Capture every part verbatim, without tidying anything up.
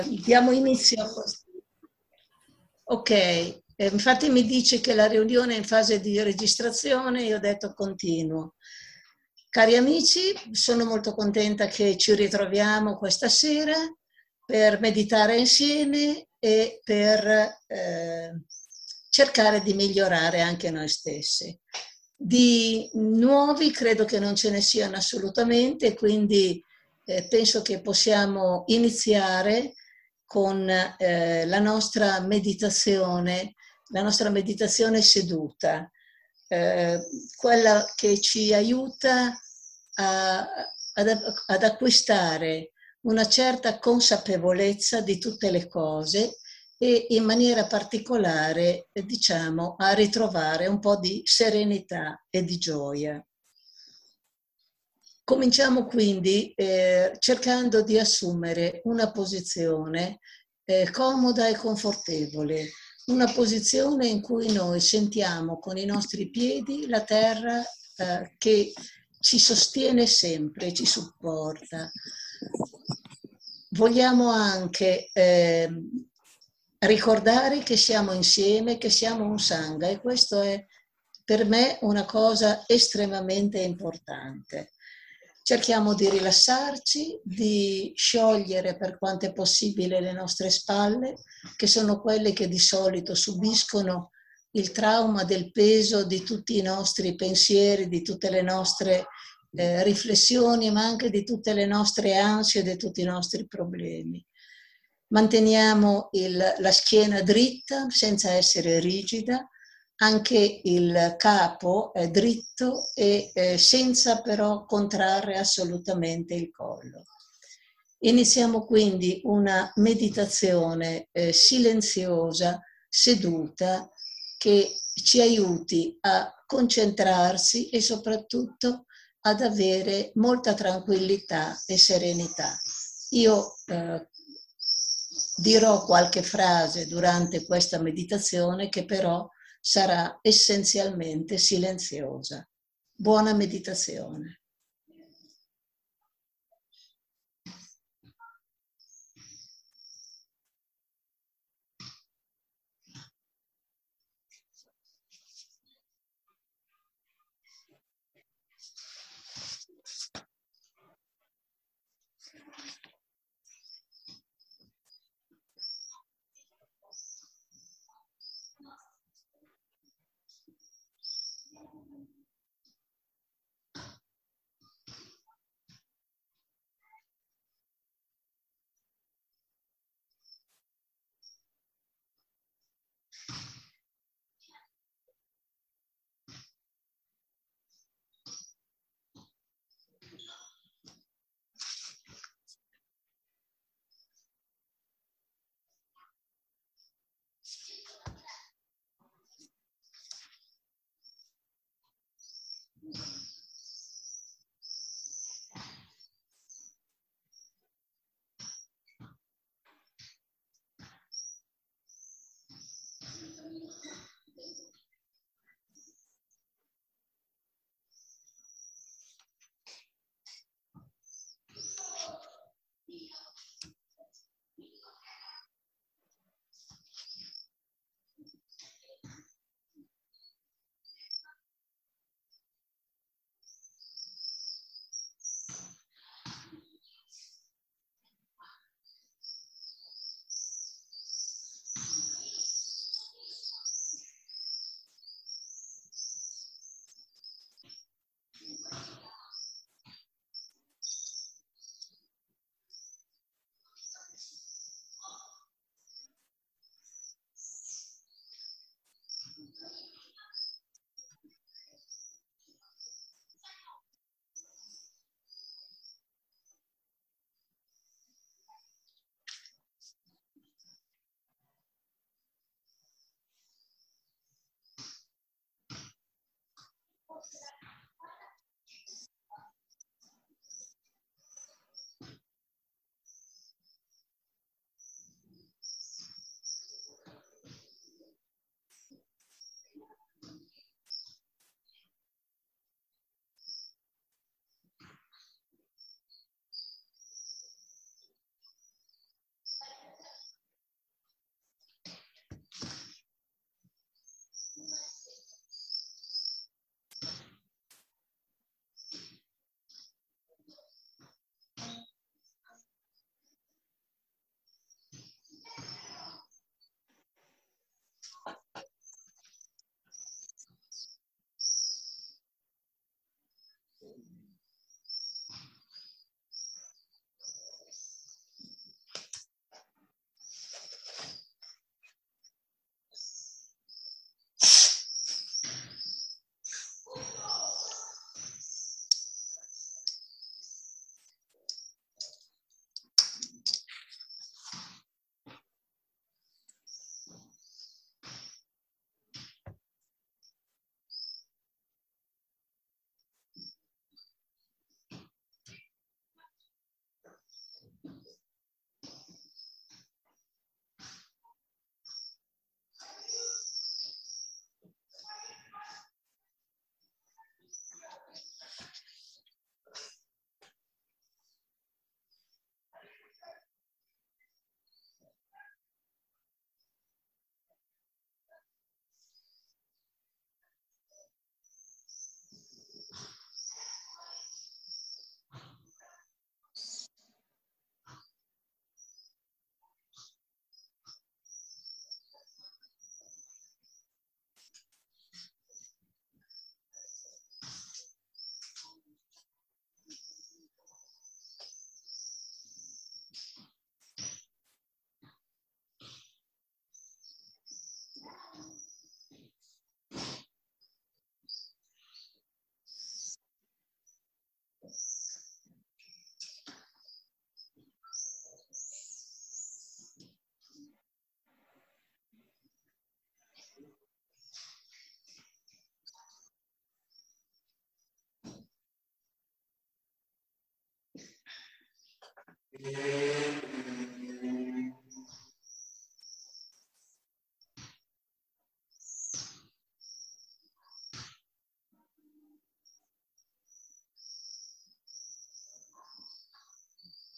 Diamo inizio a questo. Ok, eh, infatti mi dice che la riunione è in fase di registrazione, io ho detto continuo. Cari amici, sono molto contenta che ci ritroviamo questa sera per meditare insieme e per eh, cercare di migliorare anche noi stessi. Di nuovi credo che non ce ne siano assolutamente, quindi eh, penso che possiamo iniziare con eh, la nostra meditazione, la nostra meditazione seduta, eh, quella che ci aiuta a, ad, ad acquistare una certa consapevolezza di tutte le cose e in maniera particolare, diciamo, a ritrovare un po' di serenità e di gioia. Cominciamo quindi eh, cercando di assumere una posizione eh, comoda e confortevole, una posizione in cui noi sentiamo con i nostri piedi la terra eh, che ci sostiene sempre, ci supporta. Vogliamo anche eh, ricordare che siamo insieme, che siamo un sangha, e questo è per me una cosa estremamente importante. Cerchiamo di rilassarci, di sciogliere per quanto è possibile le nostre spalle, che sono quelle che di solito subiscono il trauma del peso di tutti i nostri pensieri, di tutte le nostre eh, riflessioni, ma anche di tutte le nostre ansie, di tutti i nostri problemi. Manteniamo il, la schiena dritta senza essere rigida, anche il capo è dritto e eh, senza però contrarre assolutamente il collo. Iniziamo quindi una meditazione eh, silenziosa, seduta, che ci aiuti a concentrarsi e soprattutto ad avere molta tranquillità e serenità. Io eh, dirò qualche frase durante questa meditazione che però sarà essenzialmente silenziosa. Buona meditazione.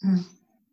Mm.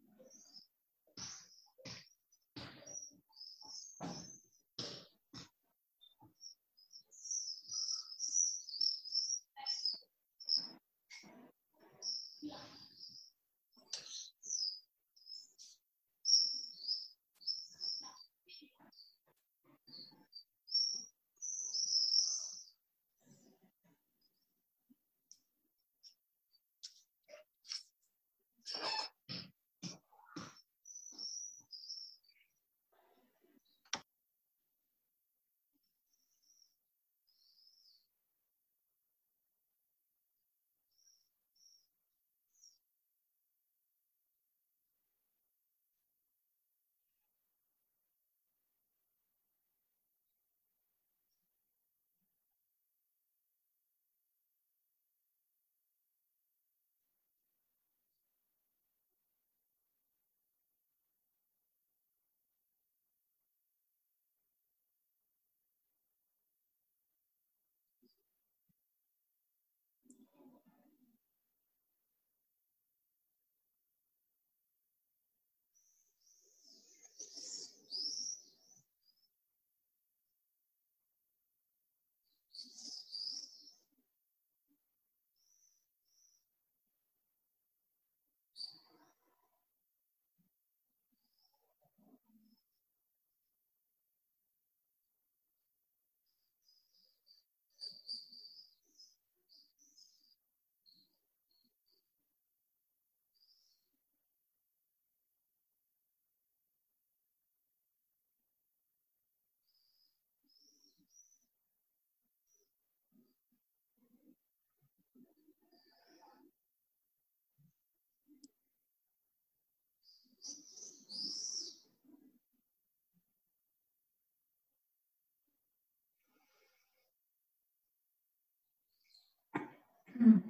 Mm.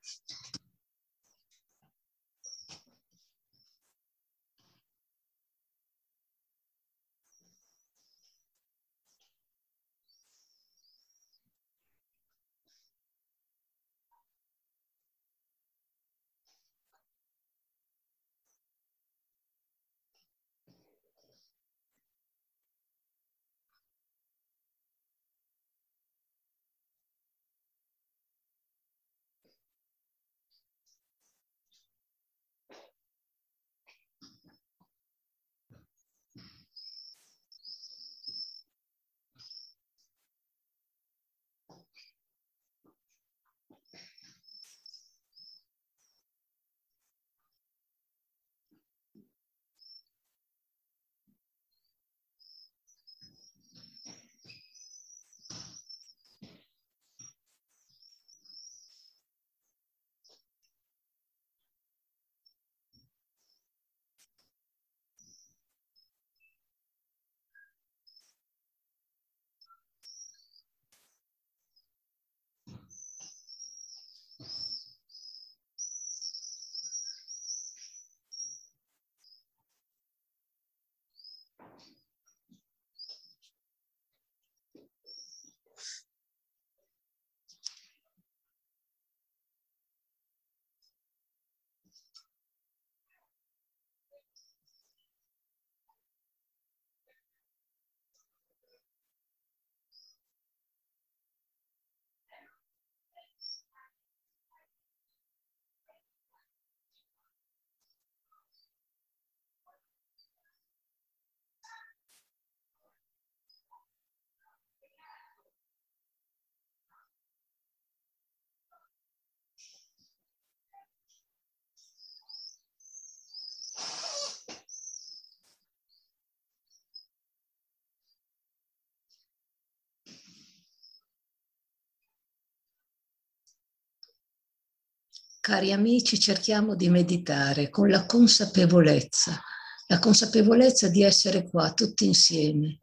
Cari amici, cerchiamo di meditare con la consapevolezza, la consapevolezza di essere qua tutti insieme,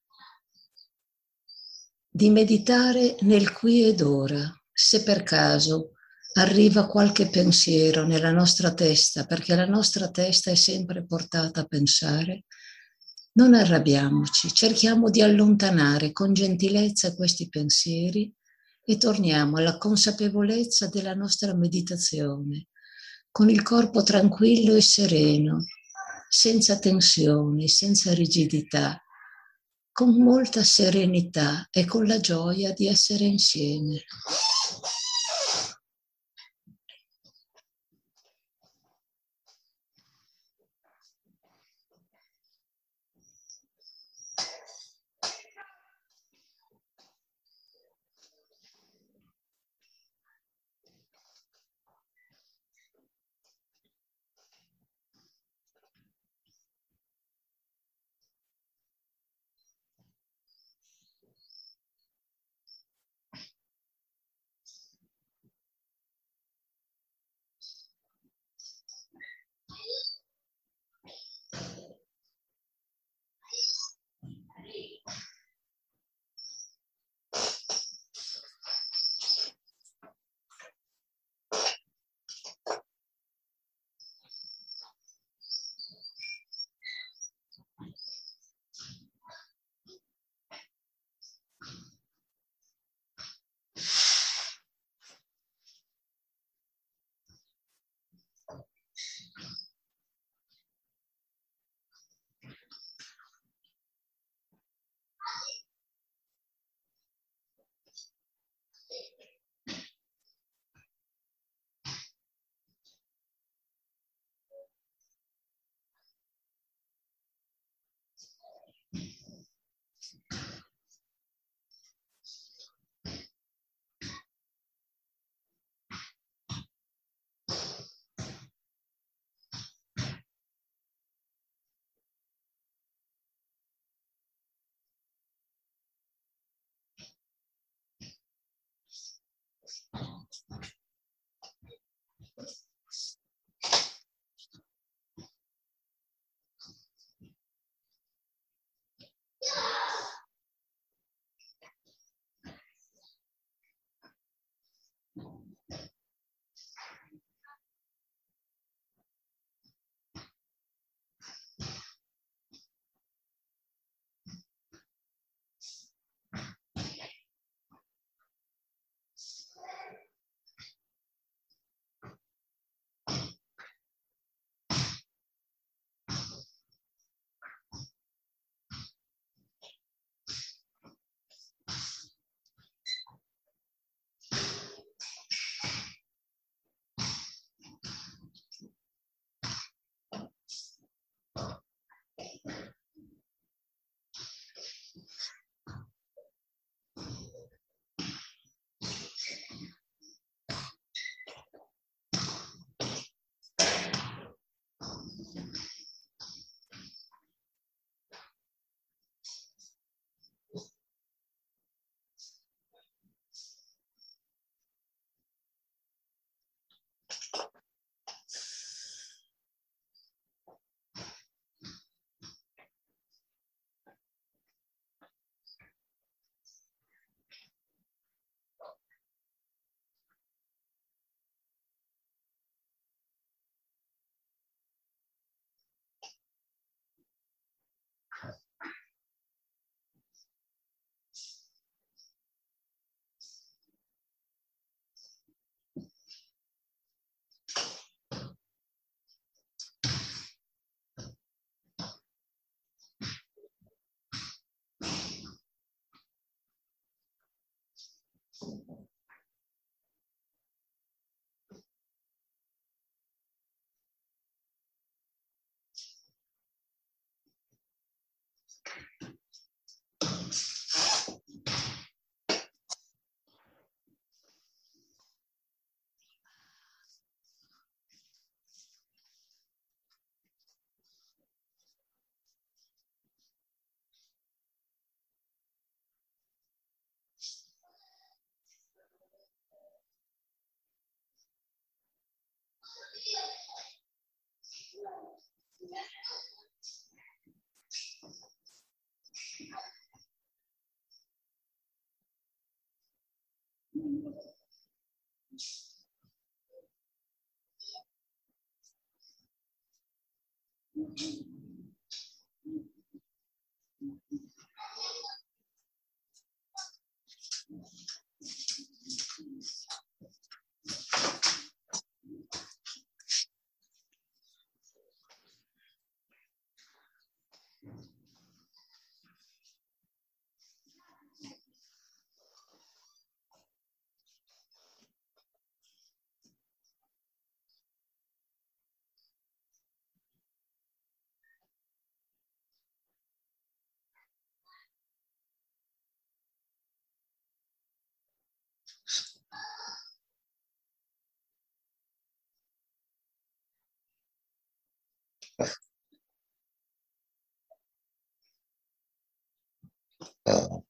di meditare nel qui ed ora. Se per caso arriva qualche pensiero nella nostra testa, perché la nostra testa è sempre portata a pensare, non arrabbiamoci, cerchiamo di allontanare con gentilezza questi pensieri e torniamo alla consapevolezza della nostra meditazione, con il corpo tranquillo e sereno, senza tensioni, senza rigidità, con molta serenità e con la gioia di essere insieme. Ah.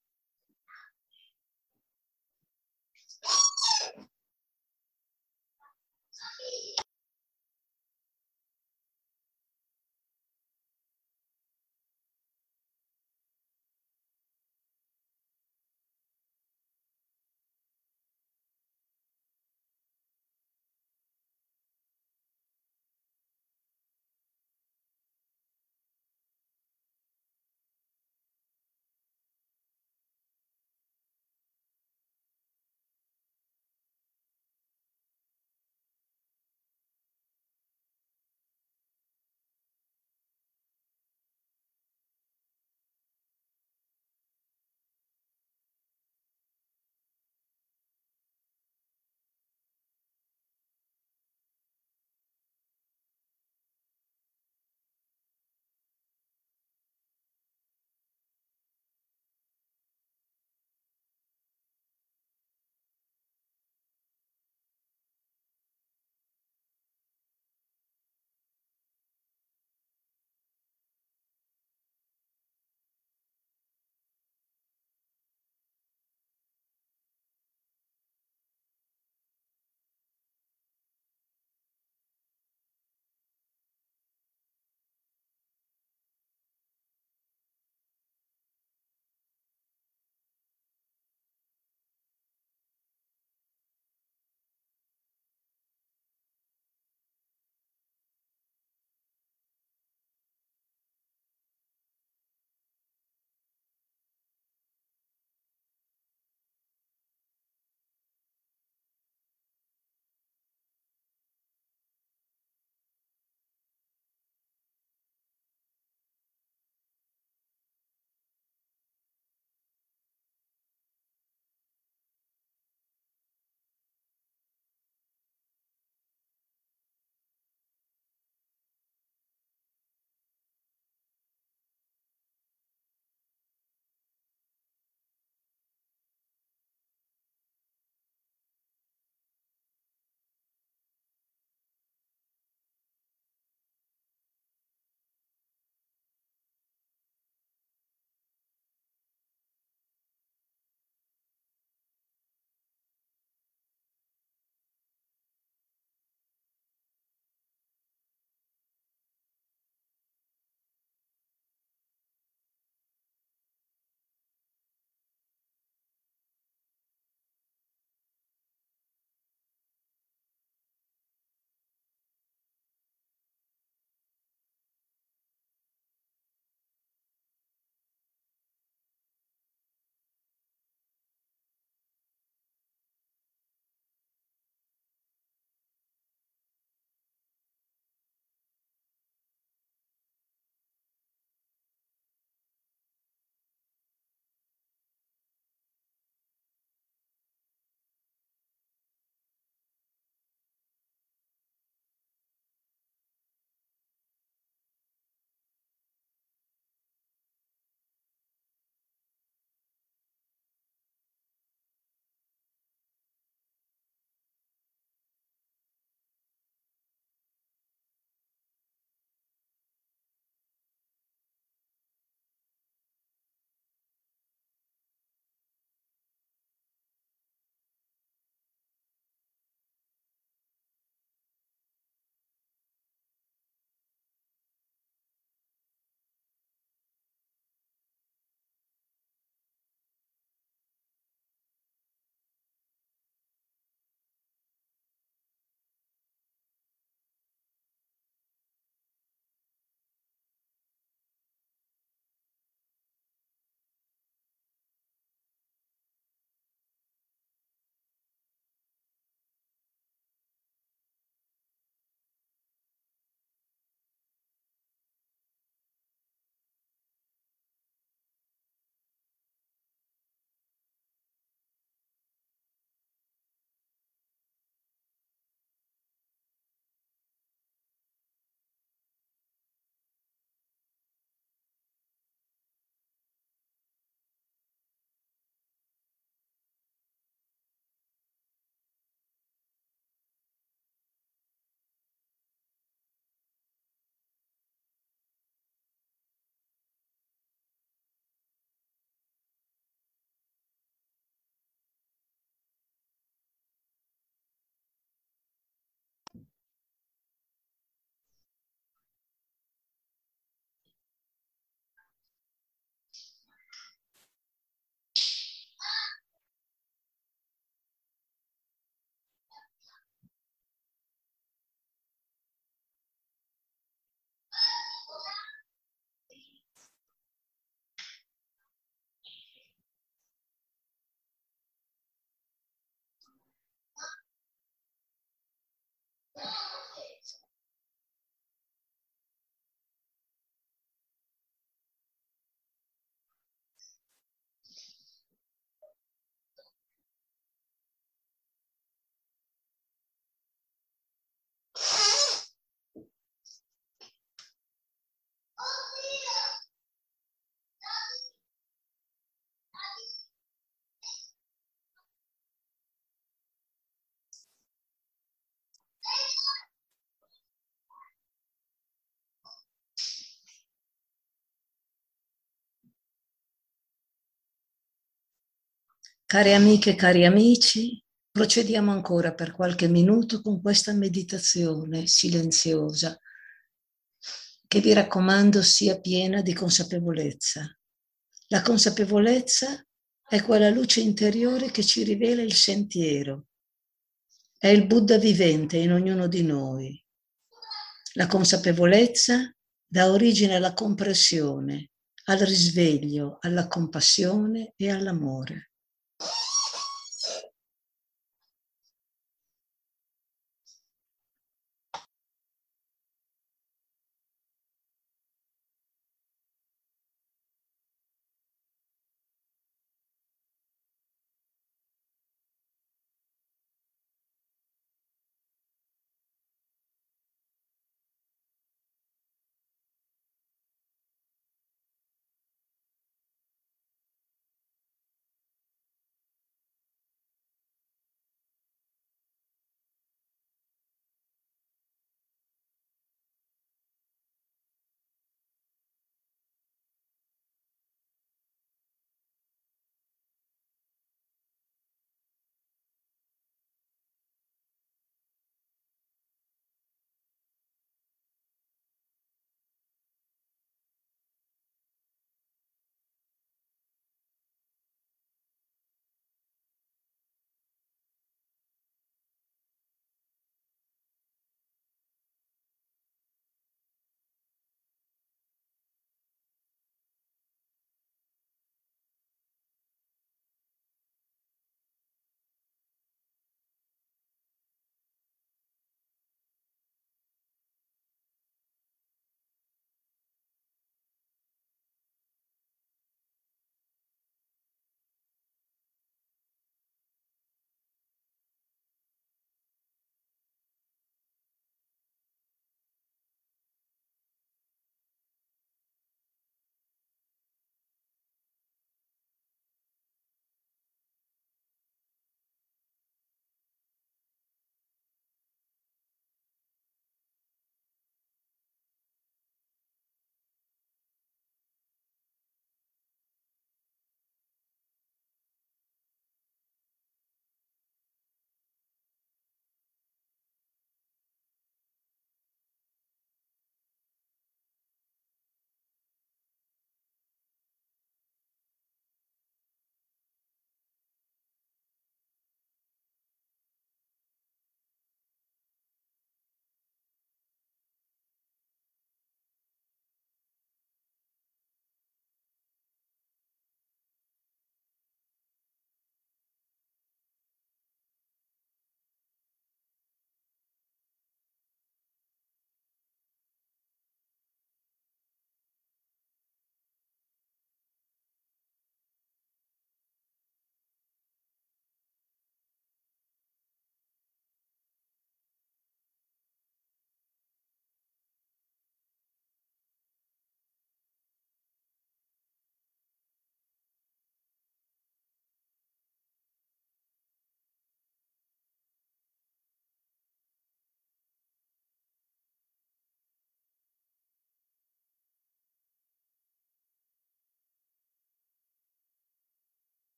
Care amiche e cari amici, procediamo ancora per qualche minuto con questa meditazione silenziosa che vi raccomando sia piena di consapevolezza. La consapevolezza è quella luce interiore che ci rivela il sentiero. È il Buddha vivente in ognuno di noi. La consapevolezza dà origine alla comprensione, al risveglio, alla compassione e all'amore.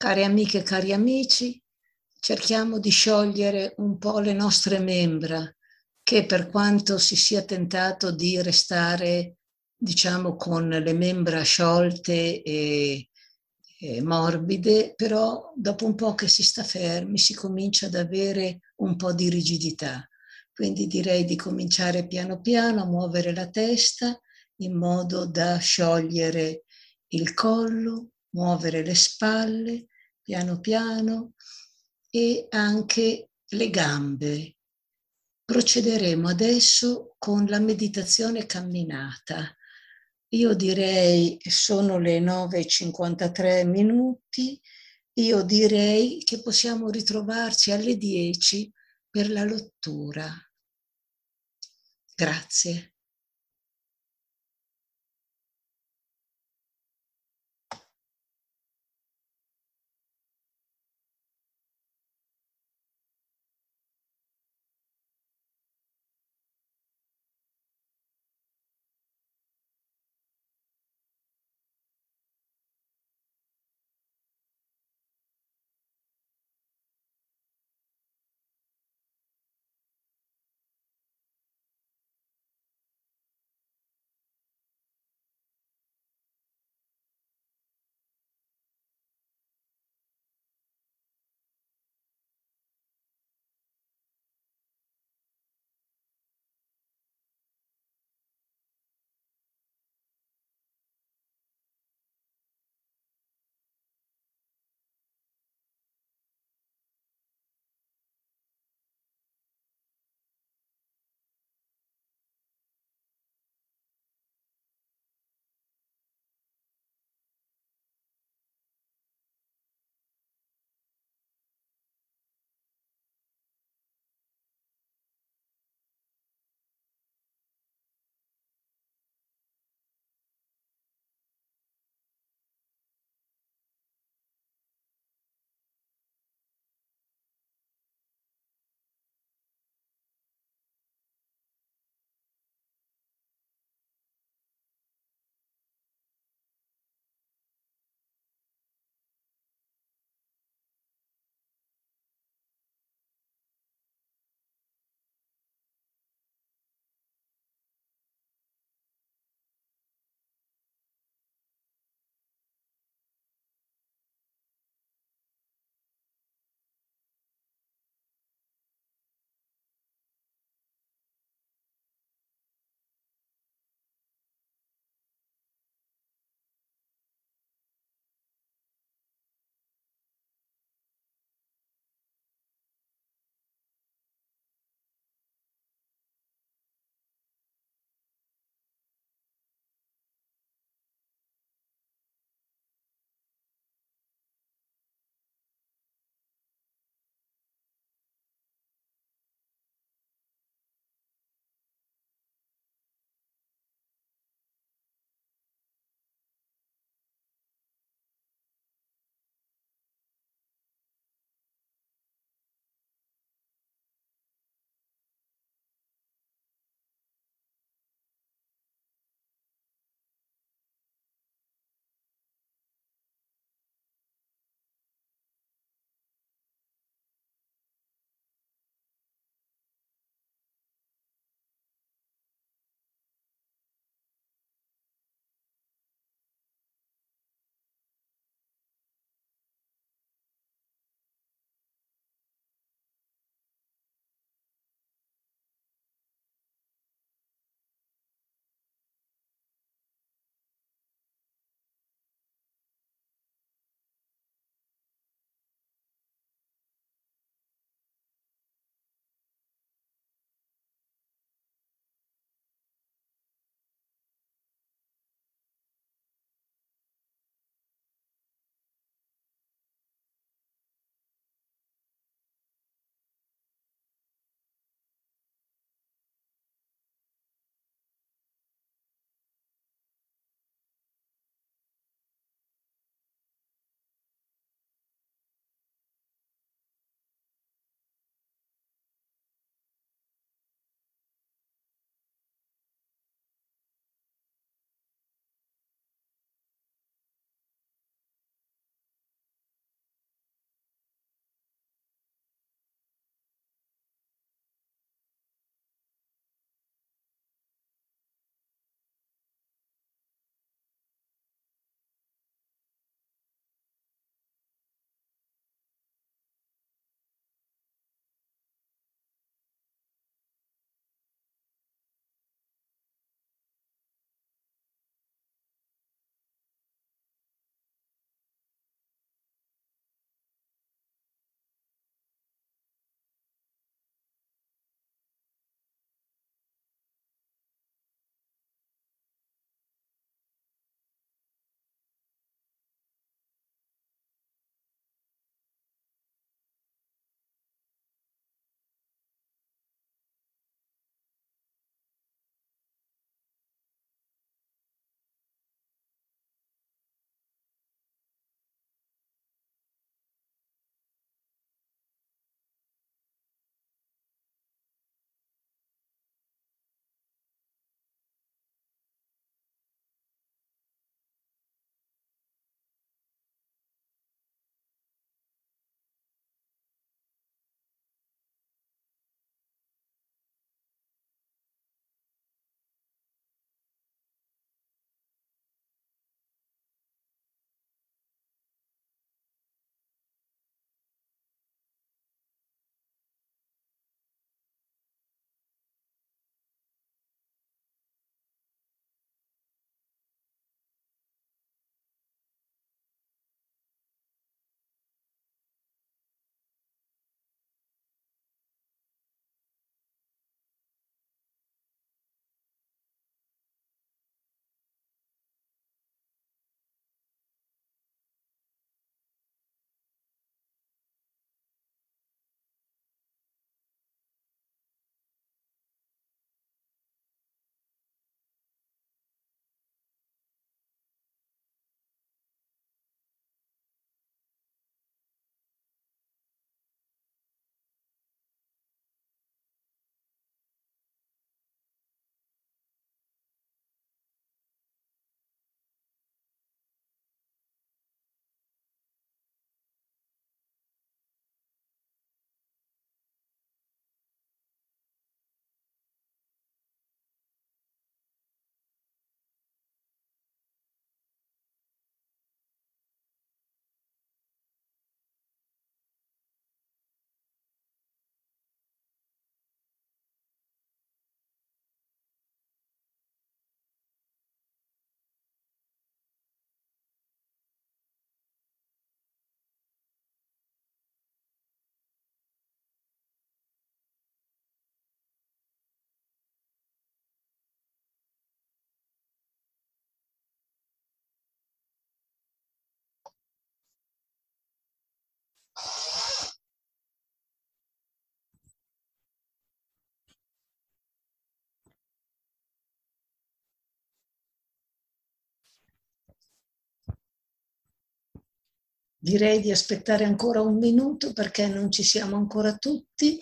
Care amiche e cari amici, cerchiamo di sciogliere un po' le nostre membra, che per quanto si sia tentato di restare, diciamo, con le membra sciolte e, e morbide, però dopo un po' che si sta fermi si comincia ad avere un po' di rigidità. Quindi direi di cominciare piano piano a muovere la testa in modo da sciogliere il collo, muovere le spalle piano piano e anche le gambe. Procederemo adesso con la meditazione camminata. Io direi, sono le nove e cinquantatré minuti, io direi che possiamo ritrovarci alle dieci per la lettura. Grazie. Direi di aspettare ancora un minuto perché non ci siamo ancora tutti.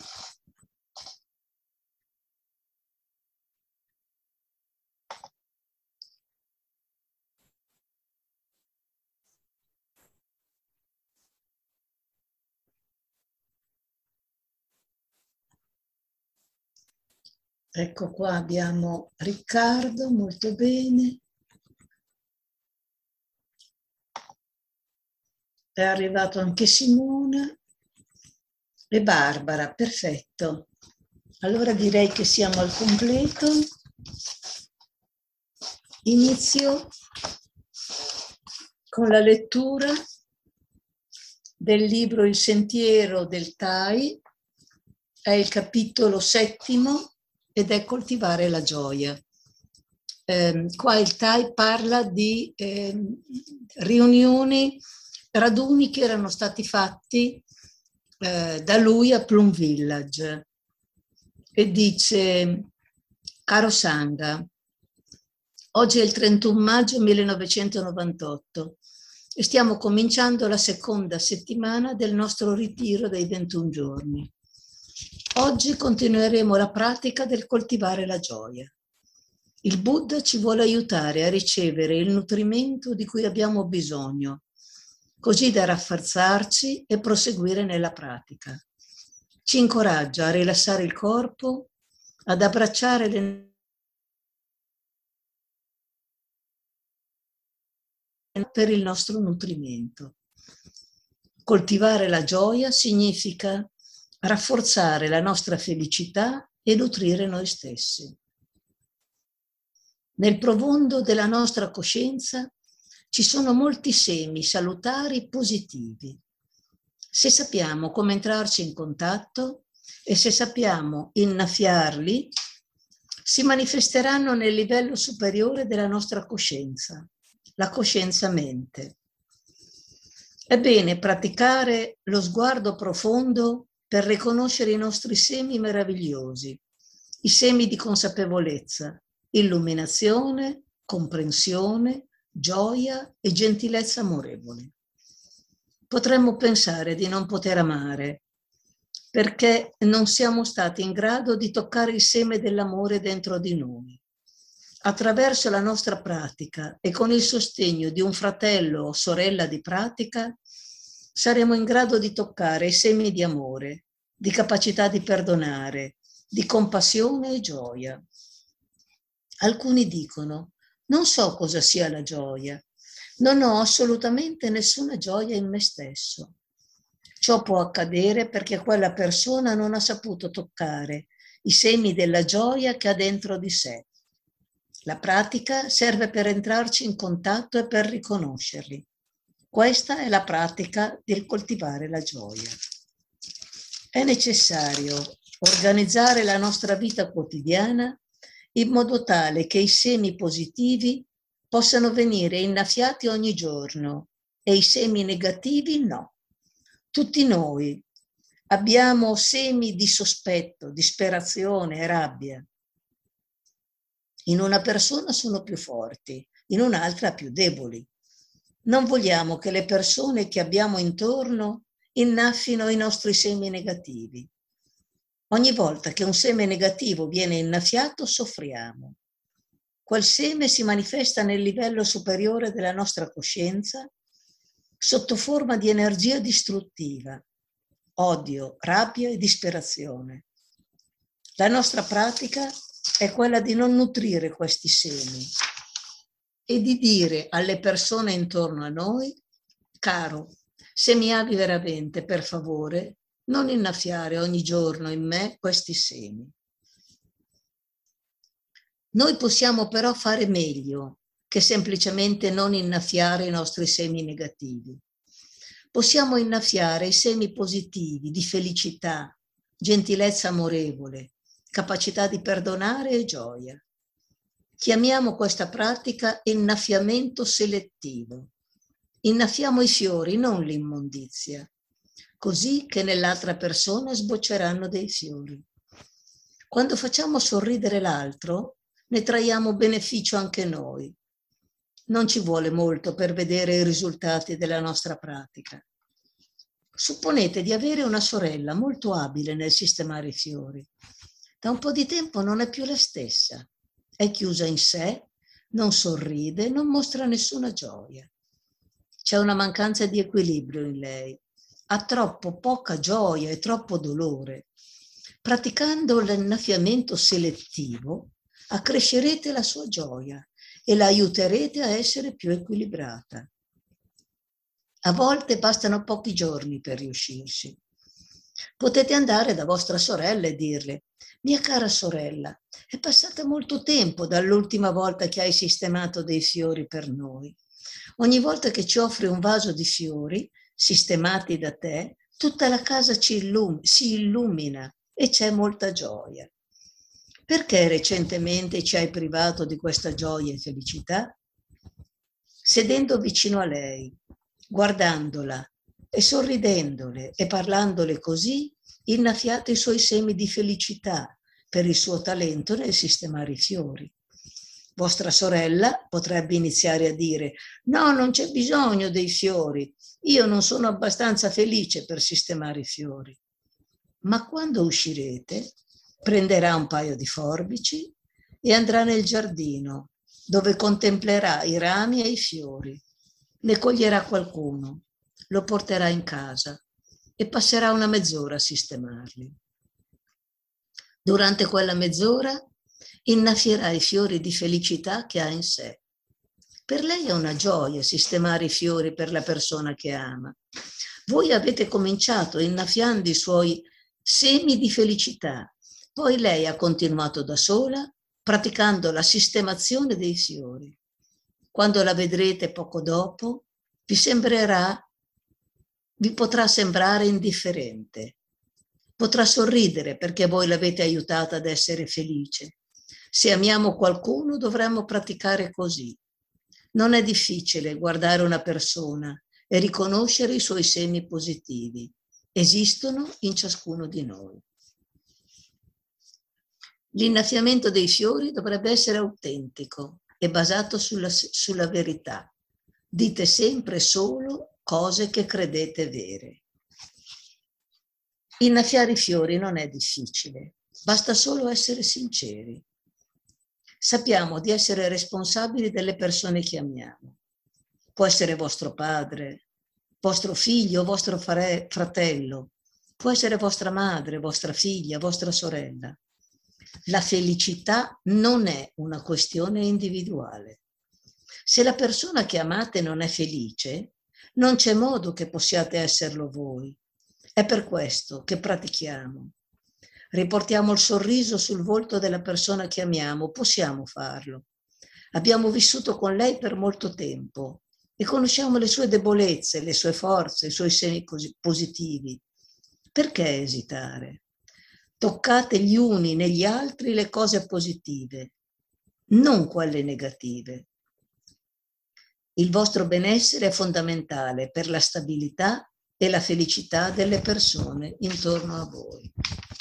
Ecco qua abbiamo Riccardo, molto bene. È arrivato anche Simona e Barbara, perfetto. Allora direi che siamo al completo. Inizio con la lettura del libro Il sentiero del Tai, è il capitolo settimo ed è coltivare la gioia. Eh, qua il Tai parla di eh, riunioni, raduni che erano stati fatti eh, da lui a Plum Village e dice: caro Sangha, oggi è il trentuno maggio millenovecentonovantotto e stiamo cominciando la seconda settimana del nostro ritiro dei ventuno giorni. Oggi continueremo la pratica del coltivare la gioia. Il Buddha ci vuole aiutare a ricevere il nutrimento di cui abbiamo bisogno, così da rafforzarci e proseguire nella pratica. Ci incoraggia a rilassare il corpo, ad abbracciare le per il nostro nutrimento. Coltivare la gioia significa rafforzare la nostra felicità e nutrire noi stessi. Nel profondo della nostra coscienza ci sono molti semi salutari positivi. Se sappiamo come entrarci in contatto e se sappiamo innaffiarli, si manifesteranno nel livello superiore della nostra coscienza, la coscienza-mente. È bene praticare lo sguardo profondo per riconoscere i nostri semi meravigliosi, i semi di consapevolezza, illuminazione, comprensione, gioia e gentilezza amorevole. Potremmo pensare di non poter amare perché non siamo stati in grado di toccare il seme dell'amore dentro di noi. Attraverso la nostra pratica e con il sostegno di un fratello o sorella di pratica, saremo in grado di toccare i semi di amore, di capacità di perdonare, di compassione e gioia. Alcuni dicono: non so cosa sia la gioia, non ho assolutamente nessuna gioia in me stesso. Ciò può accadere perché quella persona non ha saputo toccare i semi della gioia che ha dentro di sé. La pratica serve per entrarci in contatto e per riconoscerli. Questa è la pratica del coltivare la gioia. È necessario organizzare la nostra vita quotidiana in modo tale che i semi positivi possano venire innaffiati ogni giorno e i semi negativi no. Tutti noi abbiamo semi di sospetto, disperazione e rabbia. In una persona sono più forti, in un'altra più deboli. Non vogliamo che le persone che abbiamo intorno innaffino i nostri semi negativi. Ogni volta che un seme negativo viene innaffiato, soffriamo. Quel seme si manifesta nel livello superiore della nostra coscienza sotto forma di energia distruttiva, odio, rabbia e disperazione. La nostra pratica è quella di non nutrire questi semi e di dire alle persone intorno a noi: caro, se mi ami veramente, per favore, non innaffiare ogni giorno in me questi semi. Noi possiamo però fare meglio che semplicemente non innaffiare i nostri semi negativi. Possiamo innaffiare i semi positivi di felicità, gentilezza amorevole, capacità di perdonare e gioia. Chiamiamo questa pratica innaffiamento selettivo. Innaffiamo i fiori, non l'immondizia, così che nell'altra persona sbocceranno dei fiori. Quando facciamo sorridere l'altro, ne traiamo beneficio anche noi. Non ci vuole molto per vedere i risultati della nostra pratica. Supponete di avere una sorella molto abile nel sistemare i fiori. Da un po' di tempo non è più la stessa. È chiusa in sé, non sorride, non mostra nessuna gioia. C'è una mancanza di equilibrio in lei. Ha troppo poca gioia e troppo dolore. Praticando l'innaffiamento selettivo, accrescerete la sua gioia e la aiuterete a essere più equilibrata. A volte bastano pochi giorni per riuscirci. Potete andare da vostra sorella e dirle: mia cara sorella, è passato molto tempo dall'ultima volta che hai sistemato dei fiori per noi. Ogni volta che ci offri un vaso di fiori, sistemati da te, tutta la casa ci illum- si illumina e c'è molta gioia. Perché recentemente ci hai privato di questa gioia e felicità? Sedendo vicino a lei, guardandola e sorridendole e parlandole così, innaffiate i suoi semi di felicità per il suo talento nel sistemare i fiori. Vostra sorella potrebbe iniziare a dire: no, non c'è bisogno dei fiori, io non sono abbastanza felice per sistemare i fiori. Ma quando uscirete, prenderà un paio di forbici e andrà nel giardino, dove contemplerà i rami e i fiori. Ne coglierà qualcuno, lo porterà in casa e passerà una mezz'ora a sistemarli. Durante quella mezz'ora innaffierà i fiori di felicità che ha in sé. Per lei è una gioia sistemare i fiori per la persona che ama. Voi avete cominciato innaffiando i suoi semi di felicità, poi lei ha continuato da sola, praticando la sistemazione dei fiori. Quando la vedrete poco dopo, vi sembrerà, vi potrà sembrare indifferente. Potrà sorridere perché voi l'avete aiutata ad essere felice. Se amiamo qualcuno, dovremmo praticare così. Non è difficile guardare una persona e riconoscere i suoi semi positivi. Esistono in ciascuno di noi. L'innaffiamento dei fiori dovrebbe essere autentico e basato sulla, sulla verità. Dite sempre solo cose che credete vere. Innaffiare i fiori non è difficile, basta solo essere sinceri. Sappiamo di essere responsabili delle persone che amiamo. Può essere vostro padre, vostro figlio, vostro fratello, può essere vostra madre, vostra figlia, vostra sorella. La felicità non è una questione individuale. Se la persona che amate non è felice, non c'è modo che possiate esserlo voi. È per questo che pratichiamo. Riportiamo il sorriso sul volto della persona che amiamo, possiamo farlo. Abbiamo vissuto con lei per molto tempo e conosciamo le sue debolezze, le sue forze, i suoi semi positivi. Perché esitare? Toccate gli uni negli altri le cose positive, non quelle negative. Il vostro benessere è fondamentale per la stabilità e la felicità delle persone intorno a voi.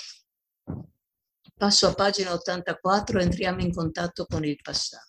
Passo a pagina ottantaquattro e entriamo in contatto con il passato.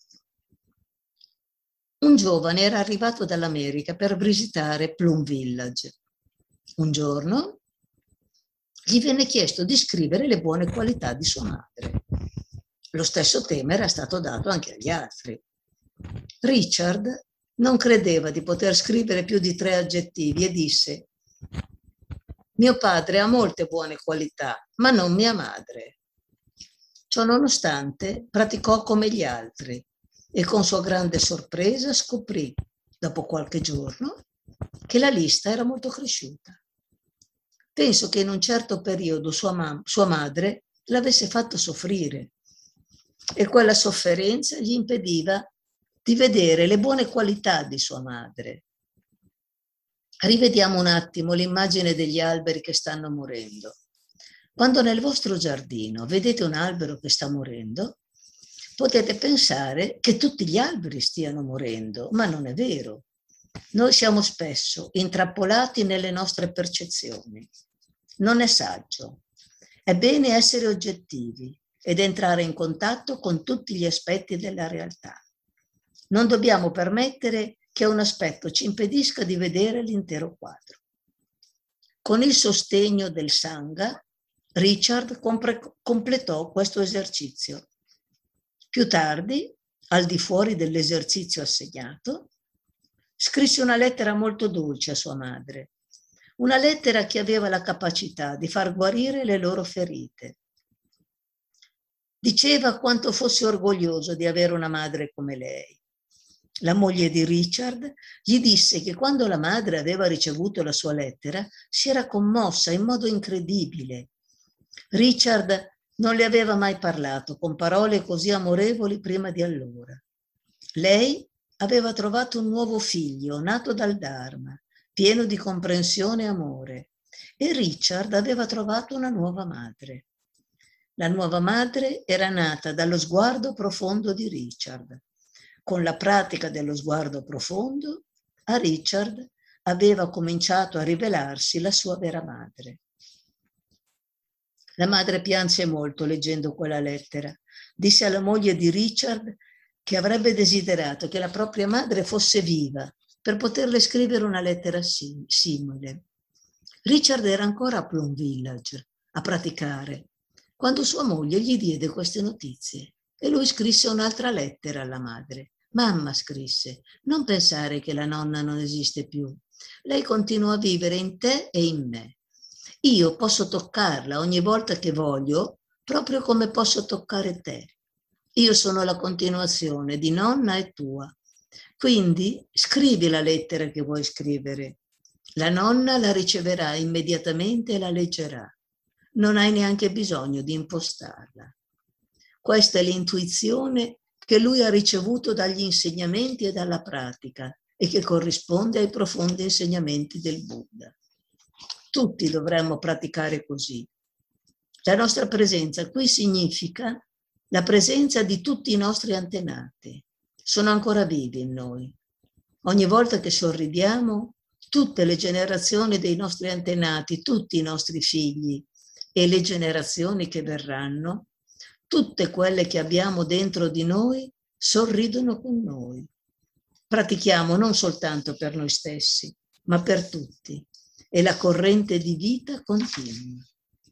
Un giovane era arrivato dall'America per visitare Plum Village. Un giorno gli venne chiesto di scrivere le buone qualità di sua madre. Lo stesso tema era stato dato anche agli altri. Richard non credeva di poter scrivere più di tre aggettivi e disse: mio padre ha molte buone qualità, ma non mia madre. Ciò nonostante, praticò come gli altri e con sua grande sorpresa scoprì, dopo qualche giorno, che la lista era molto cresciuta. Penso che in un certo periodo sua, ma- sua madre l'avesse fatto soffrire e quella sofferenza gli impediva di vedere le buone qualità di sua madre. Rivediamo un attimo l'immagine degli alberi che stanno morendo. Quando nel vostro giardino vedete un albero che sta morendo, potete pensare che tutti gli alberi stiano morendo, ma non è vero. Noi siamo spesso intrappolati nelle nostre percezioni. Non è saggio. È bene essere oggettivi ed entrare in contatto con tutti gli aspetti della realtà. Non dobbiamo permettere che un aspetto ci impedisca di vedere l'intero quadro. Con il sostegno del Sangha, Richard completò questo esercizio. Più tardi, al di fuori dell'esercizio assegnato, scrisse una lettera molto dolce a sua madre, una lettera che aveva la capacità di far guarire le loro ferite. Diceva quanto fosse orgoglioso di avere una madre come lei. La moglie di Richard gli disse che quando la madre aveva ricevuto la sua lettera si era commossa in modo incredibile. Richard non le aveva mai parlato con parole così amorevoli prima di allora. Lei aveva trovato un nuovo figlio nato dal Dharma, pieno di comprensione e amore, e Richard aveva trovato una nuova madre. La nuova madre era nata dallo sguardo profondo di Richard. Con la pratica dello sguardo profondo, a Richard aveva cominciato a rivelarsi la sua vera madre. La madre pianse molto leggendo quella lettera. Disse alla moglie di Richard che avrebbe desiderato che la propria madre fosse viva per poterle scrivere una lettera sim- simile. Richard era ancora a Plum Village a praticare quando sua moglie gli diede queste notizie e lui scrisse un'altra lettera alla madre. Mamma, scrisse, non pensare che la nonna non esiste più. Lei continua a vivere in te e in me. Io posso toccarla ogni volta che voglio, proprio come posso toccare te. Io sono la continuazione di nonna e tua. Quindi scrivi la lettera che vuoi scrivere. La nonna la riceverà immediatamente e la leggerà. Non hai neanche bisogno di impostarla. Questa è l'intuizione che lui ha ricevuto dagli insegnamenti e dalla pratica e che corrisponde ai profondi insegnamenti del Buddha. Tutti dovremmo praticare così. La nostra presenza qui significa la presenza di tutti i nostri antenati. Sono ancora vivi in noi. Ogni volta che sorridiamo, tutte le generazioni dei nostri antenati, tutti i nostri figli e le generazioni che verranno, tutte quelle che abbiamo dentro di noi, sorridono con noi. Pratichiamo non soltanto per noi stessi, ma per tutti. E la corrente di vita continua.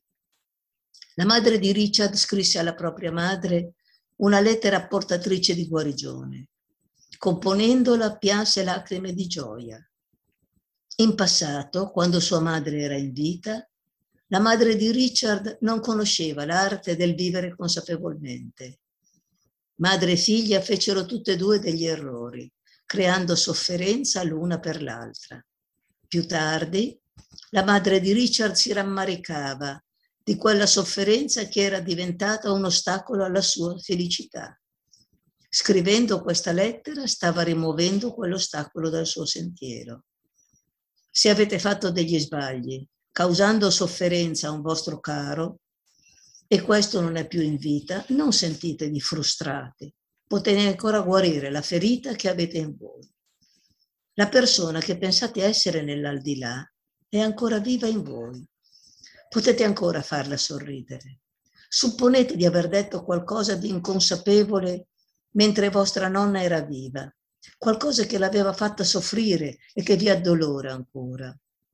La madre di Richard scrisse alla propria madre una lettera portatrice di guarigione. Componendola pianse lacrime di gioia. In passato, quando sua madre era in vita, la madre di Richard non conosceva l'arte del vivere consapevolmente. Madre e figlia fecero tutte e due degli errori, creando sofferenza l'una per l'altra. Più tardi, la madre di Richard si rammaricava di quella sofferenza che era diventata un ostacolo alla sua felicità. Scrivendo questa lettera stava rimuovendo quell'ostacolo dal suo sentiero. Se avete fatto degli sbagli, causando sofferenza a un vostro caro, e questo non è più in vita, non sentitevi frustrati. Potete ancora guarire la ferita che avete in voi. La persona che pensate essere nell'aldilà è ancora viva in voi. Potete ancora farla sorridere. Supponete di aver detto qualcosa di inconsapevole mentre vostra nonna era viva, qualcosa che l'aveva fatta soffrire e che vi addolora ancora.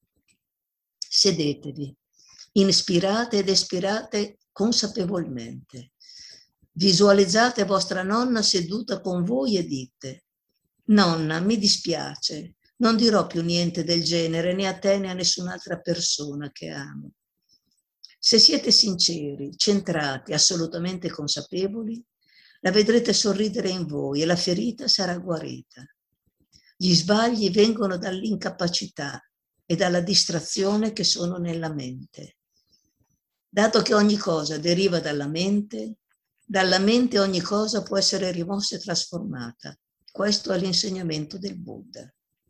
Sedetevi, inspirate ed espirate consapevolmente. Visualizzate vostra nonna seduta con voi e dite: nonna, mi dispiace, non dirò più niente del genere né a te né a nessun'altra persona che amo. Se siete sinceri, centrati, assolutamente consapevoli, la vedrete sorridere in voi e la ferita sarà guarita. Gli sbagli vengono dall'incapacità e dalla distrazione che sono nella mente. Dato che ogni cosa deriva dalla mente, dalla mente ogni cosa può essere rimossa e trasformata. Questo è l'insegnamento del Buddha.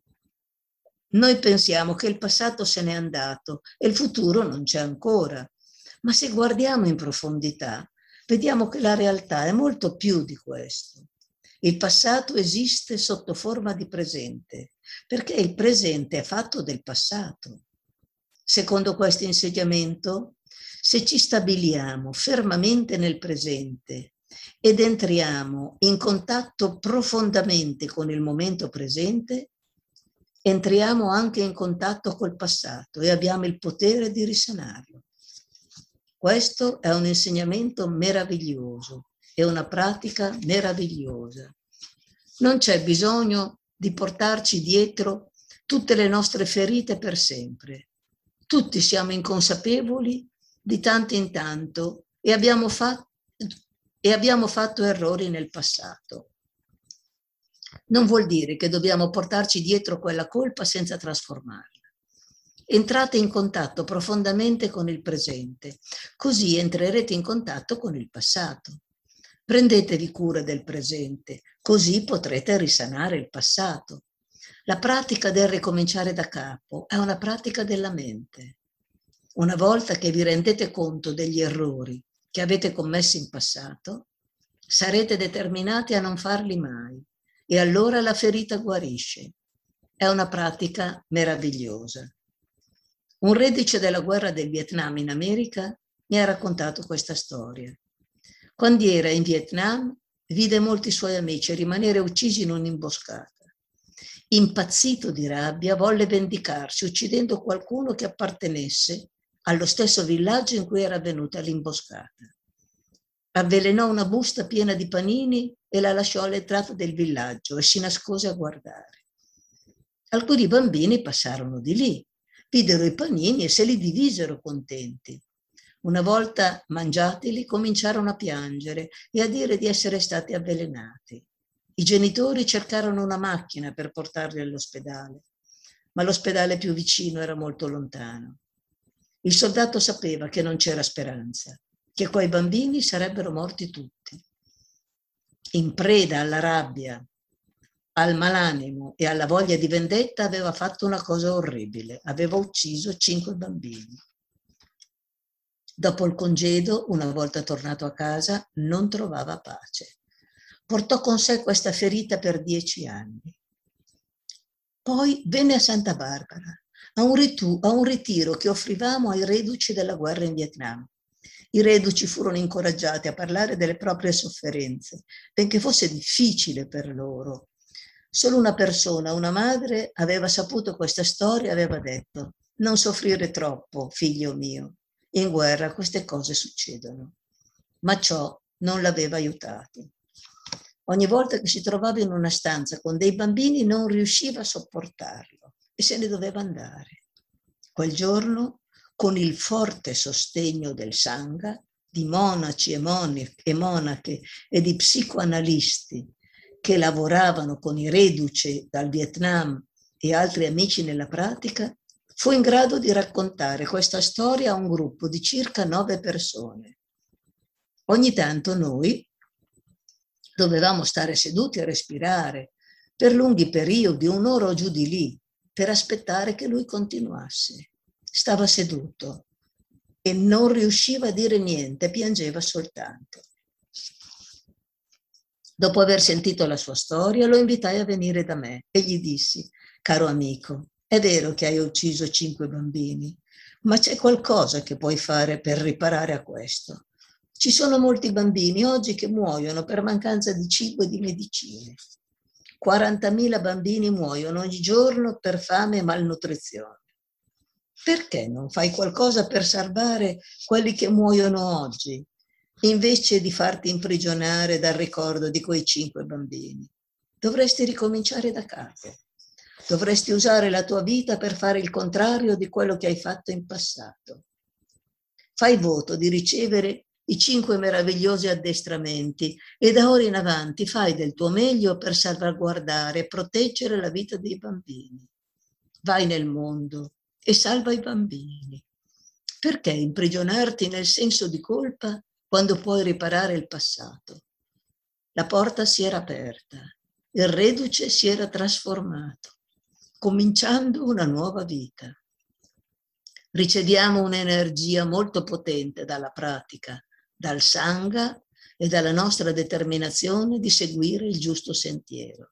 Noi pensiamo che il passato se n'è andato e il futuro non c'è ancora, ma se guardiamo in profondità, vediamo che la realtà è molto più di questo. Il passato esiste sotto forma di presente, perché il presente è fatto del passato. Secondo questo insegnamento, se ci stabiliamo fermamente nel presente ed entriamo in contatto profondamente con il momento presente, entriamo anche in contatto col passato e abbiamo il potere di risanarlo. Questo è un insegnamento meraviglioso, è una pratica meravigliosa. Non c'è bisogno di portarci dietro tutte le nostre ferite per sempre. Tutti siamo inconsapevoli di tanto in tanto e abbiamo fatto, e abbiamo fatto errori nel passato. Non vuol dire che dobbiamo portarci dietro quella colpa senza trasformarla. Entrate in contatto profondamente con il presente, così entrerete in contatto con il passato. Prendetevi cura del presente, così potrete risanare il passato. La pratica del ricominciare da capo è una pratica della mente. Una volta che vi rendete conto degli errori che avete commesso in passato, sarete determinati a non farli mai e allora la ferita guarisce. È una pratica meravigliosa. Un reduce della guerra del Vietnam in America mi ha raccontato questa storia. Quando era in Vietnam, vide molti suoi amici rimanere uccisi in un'imboscata. Impazzito di rabbia, volle vendicarsi uccidendo qualcuno che appartenesse allo stesso villaggio in cui era avvenuta l'imboscata. Avvelenò una busta piena di panini e la lasciò all'entrata del villaggio e si nascose a guardare. Alcuni bambini passarono di lì, videro i panini e se li divisero contenti. Una volta mangiatili, cominciarono a piangere e a dire di essere stati avvelenati. I genitori cercarono una macchina per portarli all'ospedale, ma l'ospedale più vicino era molto lontano. Il soldato sapeva che non c'era speranza, che quei bambini sarebbero morti tutti. In preda alla rabbia, al malanimo e alla voglia di vendetta, aveva fatto una cosa orribile. Aveva ucciso cinque bambini. Dopo il congedo, una volta tornato a casa, non trovava pace. Portò con sé questa ferita per dieci anni. Poi venne a Santa Barbara, a un, ritu- a un ritiro che offrivamo ai reduci della guerra in Vietnam. I reduci furono incoraggiati a parlare delle proprie sofferenze, benché fosse difficile per loro. Solo una persona, una madre, aveva saputo questa storia e aveva detto: non soffrire troppo, figlio mio. In guerra queste cose succedono. Ma ciò non l'aveva aiutato. Ogni volta che si trovava in una stanza con dei bambini non riusciva a sopportarlo e se ne doveva andare. Quel giorno, con il forte sostegno del Sangha, di monaci e, moni- e monache e di psicoanalisti che lavoravano con i reduci dal Vietnam e altri amici nella pratica, fu in grado di raccontare questa storia a un gruppo di circa nove persone. Ogni tanto noi dovevamo stare seduti a respirare per lunghi periodi, un'ora o giù di lì, per aspettare che lui continuasse. Stava seduto e non riusciva a dire niente, piangeva soltanto. Dopo aver sentito la sua storia, lo invitai a venire da me e gli dissi: caro amico, è vero che hai ucciso cinque bambini, ma c'è qualcosa che puoi fare per riparare a questo. Ci sono molti bambini oggi che muoiono per mancanza di cibo e di medicine. quarantamila bambini muoiono ogni giorno per fame e malnutrizione. Perché non fai qualcosa per salvare quelli che muoiono oggi, invece di farti imprigionare dal ricordo di quei cinque bambini? Dovresti ricominciare da capo. Dovresti usare la tua vita per fare il contrario di quello che hai fatto in passato. Fai voto di ricevere i cinque meravigliosi addestramenti e da ora in avanti fai del tuo meglio per salvaguardare e proteggere la vita dei bambini. Vai nel mondo e salva i bambini. Perché imprigionarti nel senso di colpa quando puoi riparare il passato? La porta si era aperta, il reduce si era trasformato, cominciando una nuova vita. Riceviamo un'energia molto potente dalla pratica, dal Sangha e dalla nostra determinazione di seguire il giusto sentiero.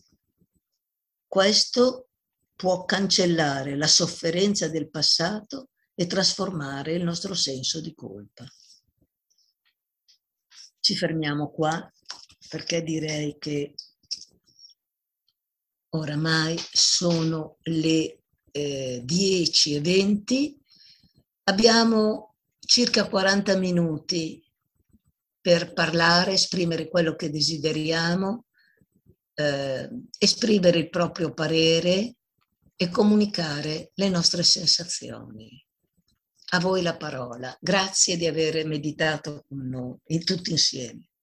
Questo può cancellare la sofferenza del passato e trasformare il nostro senso di colpa. Ci fermiamo qua perché direi che oramai sono le eh, dieci e venti, abbiamo circa quaranta minuti per parlare, esprimere quello che desideriamo, eh, esprimere il proprio parere e comunicare le nostre sensazioni. A voi la parola. Grazie di aver meditato con noi, tutti insieme.